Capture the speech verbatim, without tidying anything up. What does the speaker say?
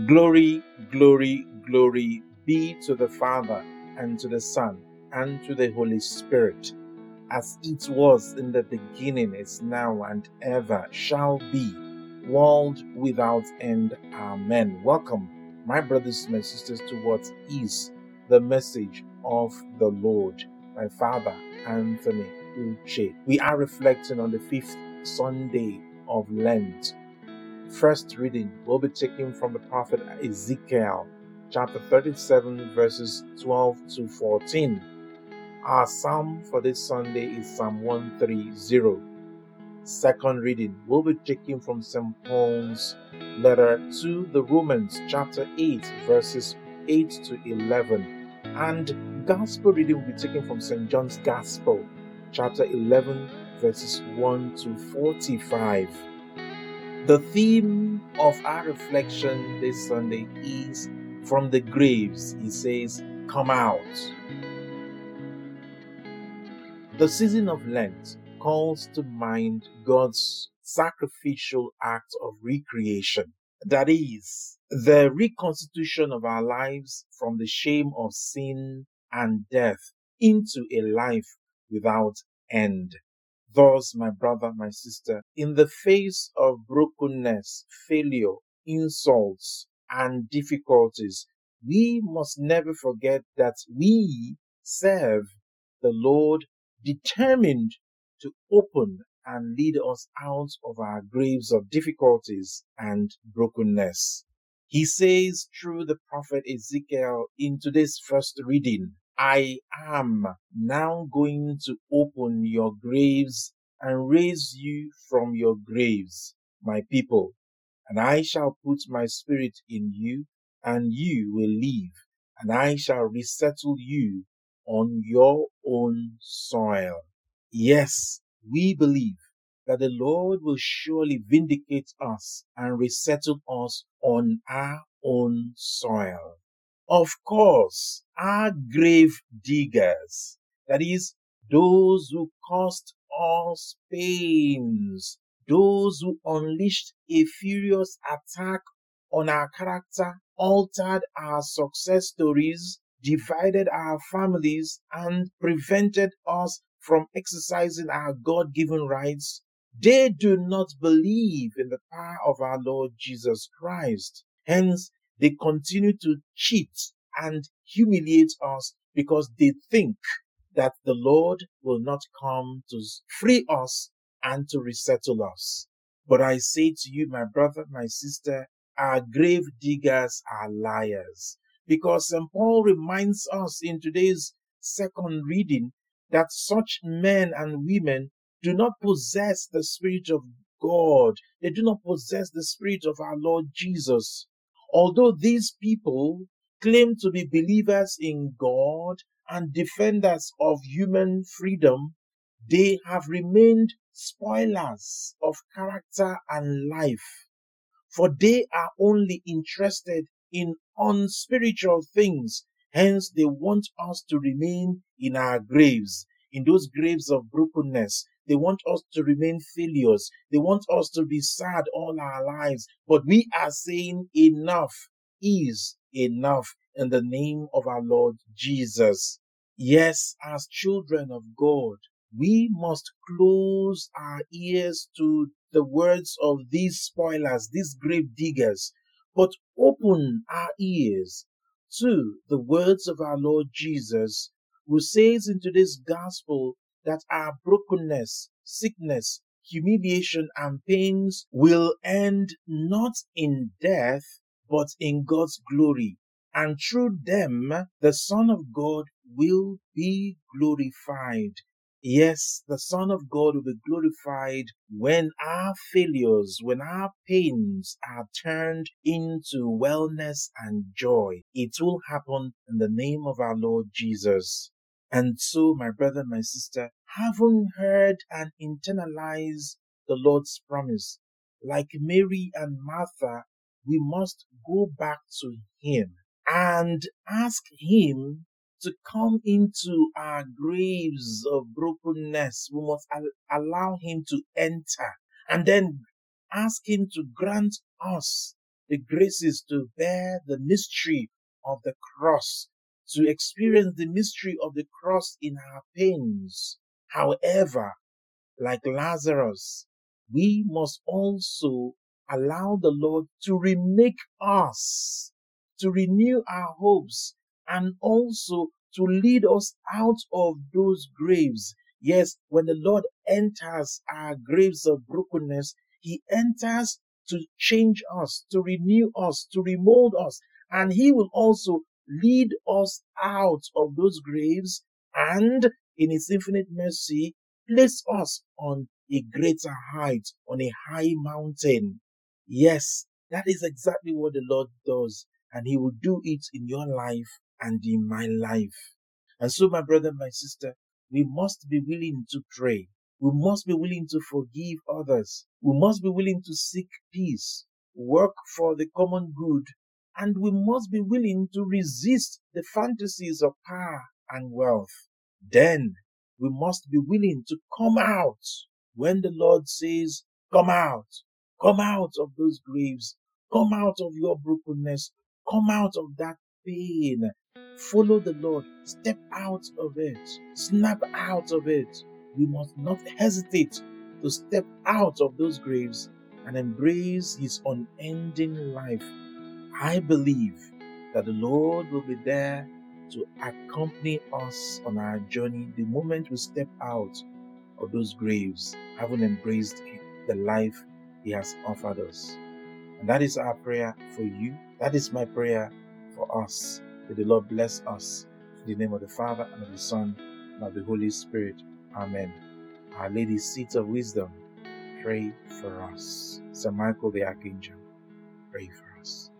Glory, glory, glory be to the Father, and to the Son, and to the Holy Spirit, as it was in the beginning, is now, and ever shall be, world without end. Amen. Welcome, my brothers and my sisters, to what is the message of the Lord. My father, Anthony Uche. We are reflecting on the fifth Sunday of Lent. First reading will be taken from the prophet Ezekiel, chapter thirty-seven, verses twelve to fourteen. Our psalm for this Sunday is Psalm one thirty. Second reading will be taken from Saint Paul's letter to the Romans, chapter eight, verses eight to eleven. And gospel reading will be taken from Saint John's Gospel, chapter eleven, verses one to forty-five. The theme of our reflection this Sunday is from the graves. He says, come out. The season of Lent calls to mind God's sacrificial act of recreation. That is, the reconstitution of our lives from the shame of sin and death into a life without end. Thus, my brother, my sister, in the face of brokenness, failure, insults, and difficulties, we must never forget that we serve the Lord, determined to open and lead us out of our graves of difficulties and brokenness. He says through the prophet Ezekiel in today's first reading, I am now going to open your graves and raise you from your graves, my people, and I shall put my spirit in you, and you will live, and I shall resettle you on your own soil. Yes, we believe that the Lord will surely vindicate us and resettle us on our own soil. Of course, our grave diggers, that is, those who caused us pains, those who unleashed a furious attack on our character, altered our success stories, divided our families, and prevented us from exercising our God-given rights, they do not believe in the power of our Lord Jesus Christ. Hence, they continue to cheat and humiliate us because they think that the Lord will not come to free us and to resettle us. But I say to you, my brother, my sister, our grave diggers are liars. Because Saint Paul reminds us in today's second reading that such men and women do not possess the Spirit of God. They do not possess the Spirit of our Lord Jesus. Although these people claim to be believers in God and defenders of human freedom, they have remained spoilers of character and life. For they are only interested in unspiritual things. Hence, they want us to remain in our graves, in those graves of brokenness. They want us to remain failures. They want us to be sad all our lives. But we are saying enough is enough in the name of our Lord Jesus. Yes, as children of God, we must close our ears to the words of these spoilers, these grave diggers, but open our ears to the words of our Lord Jesus, who says in today's gospel that our brokenness, sickness, humiliation, and pains will end not in death, but in God's glory. And through them, the Son of God will be glorified. Yes, the Son of God will be glorified when our failures, when our pains are turned into wellness and joy. It will happen in the name of our Lord Jesus. And so, my brother, my sister, having heard and internalized the Lord's promise, like Mary and Martha, we must go back to Him and ask Him to come into our graves of brokenness. We must al- allow Him to enter and then ask Him to grant us the graces to bear the mystery of the cross, to experience the mystery of the cross in our pains. However, like Lazarus, we must also allow the Lord to remake us, to renew our hopes, and also to lead us out of those graves. Yes, when the Lord enters our graves of brokenness, He enters to change us, to renew us, to remold us, and He will also lead us out of those graves and in His infinite mercy place us on a greater height, on a high mountain. Yes, that is exactly what the Lord does, and He will do it in your life and in my life. And so, my brother, my sister, we must be willing to pray. We must be willing to forgive others. We must be willing to seek peace, work for the common good, and we must be willing to resist the fantasies of power and wealth. Then we must be willing to come out when the Lord says, come out, come out of those graves, come out of your brokenness, come out of that pain. Follow the Lord, step out of it, snap out of it. We must not hesitate to step out of those graves and embrace His unending life. I believe that the Lord will be there to accompany us on our journey the moment we step out of those graves, having embraced the life He has offered us. And that is our prayer for you. That is my prayer for us. May the Lord bless us. In the name of the Father, and of the Son, and of the Holy Spirit. Amen. Our Lady, Seat of Wisdom, pray for us. Saint Michael the Archangel, pray for us.